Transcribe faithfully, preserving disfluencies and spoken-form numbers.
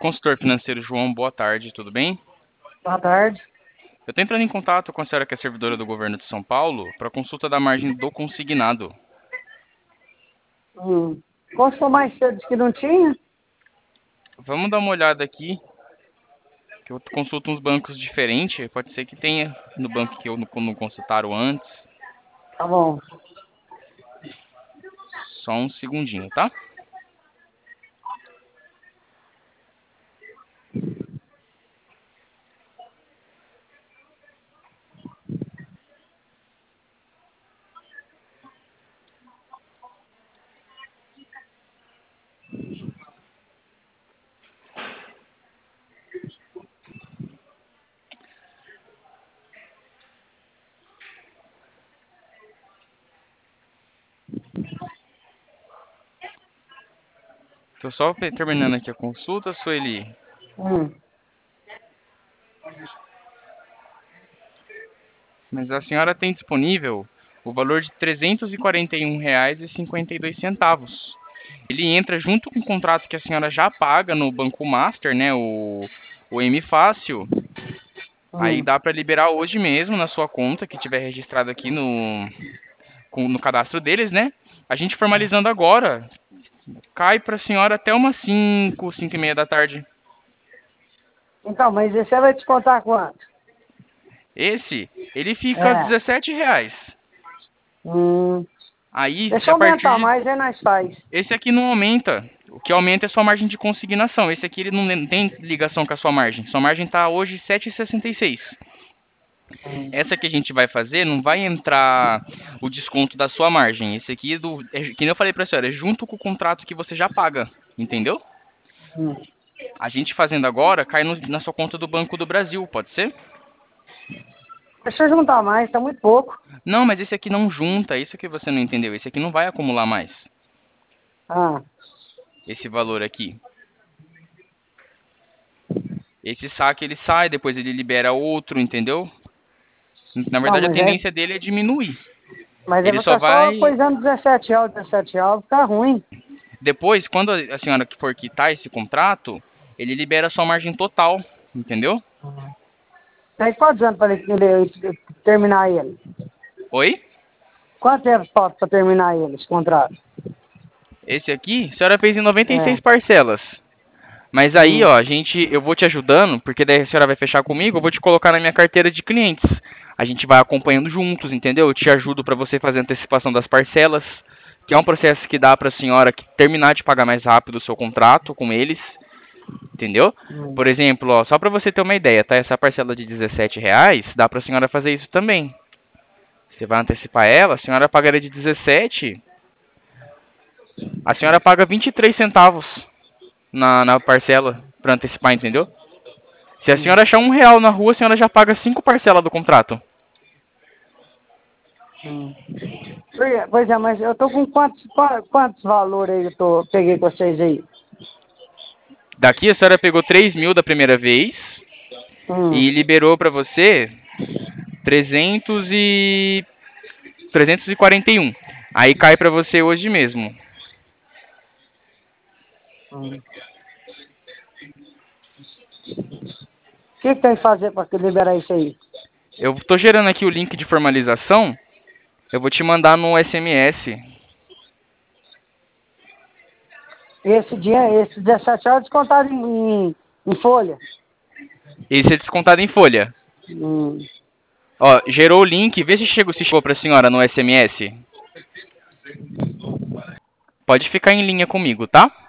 Consultor financeiro João, boa tarde, tudo bem? Boa tarde. Eu estou entrando em contato com a senhora que é servidora do governo de São Paulo para consulta da margem do consignado. Hum. Consultou mais cedo que não tinha? Vamos dar uma olhada aqui, que eu consulto uns bancos diferentes, pode ser que tenha no banco que eu não não consultaram antes. Tá bom. Só um segundinho, tá? Estou só pe- terminando aqui a consulta, Sueli. Hum. Mas a senhora tem disponível o valor de trezentos e quarenta e um reais e cinquenta e dois centavos. Ele entra junto com o contrato que a senhora já paga no Banco Master, né, o, o M Fácil. Aí Hum. dá para liberar hoje mesmo na sua conta, que tiver registrado aqui no, com- no cadastro deles, né? A gente formalizando agora, cai para a senhora até umas cinco, cinco e meia da tarde. Então, mas você vai descontar quanto? Esse, ele fica É. dezessete reais. Hum. Aí, Deixa se eu a partir aumentar de... mais, aí nós faz. Esse aqui não aumenta. O que aumenta é sua margem de consignação. Esse aqui ele não tem ligação com a sua margem. Sua margem está hoje sete vírgula sessenta e seis. Hum. Essa que a gente vai fazer, não vai entrar o desconto da sua margem. Esse aqui, é do, é, que nem eu falei pra senhora, é junto com o contrato que você já paga. Entendeu? Hum. A gente fazendo agora, cai no- na sua conta do Banco do Brasil, pode ser? Deixa eu juntar mais, tá muito pouco. Não, mas esse aqui não junta, isso que você não entendeu. Esse aqui não vai acumular mais. Ah. Esse valor aqui. Esse saque ele sai, depois ele libera outro, entendeu? Na Não, verdade, a mas é. tendência dele é diminuir. Mas eu Ele vou só estar só vai. coisando dezessete reais, dezessete reais, fica ruim. Depois, quando a senhora for quitar esse contrato, ele libera a sua margem total, entendeu? Tem quantos anos para ele, ele- terminar ele? Oi? Quanto tempo falta para terminar ele, esse contrato? Esse aqui, a senhora fez em noventa e seis É. parcelas. Mas aí, Hum. ó, a gente, eu vou te ajudando, porque daí a senhora vai fechar comigo, eu vou te colocar na minha carteira de clientes. A gente vai acompanhando juntos, entendeu? Eu te ajudo para você fazer a antecipação das parcelas, que é um processo que dá para a senhora que terminar de pagar mais rápido o seu contrato com eles, entendeu? Hum. Por exemplo, ó, só para você ter uma ideia, tá? Essa parcela de dezessete reais, dá para a senhora fazer isso também. Você vai antecipar ela, a senhora pagaria de dezessete, a senhora paga vinte e três centavos na, na parcela para antecipar, entendeu? Se a Hum. senhora achar um real na rua, a senhora já paga cinco parcelas do contrato. Hum. Pois é, mas eu tô com quantos, qua- quantos valores aí eu tô, peguei com vocês aí? Daqui a senhora pegou três mil da primeira vez Hum. e liberou para você trezentos e trezentos e quarenta e um. Aí cai para você hoje mesmo. Hum. O que, que tem que fazer para liberar isso aí? Eu tô gerando aqui o link de formalização. Eu vou te mandar no S M S. Esse dia, esse dezessete horas descontado em, em, em folha. Esse é descontado em folha. Hum. Ó, gerou o link. Vê se chegou, se chegou para a senhora no S M S. Pode ficar em linha comigo, tá?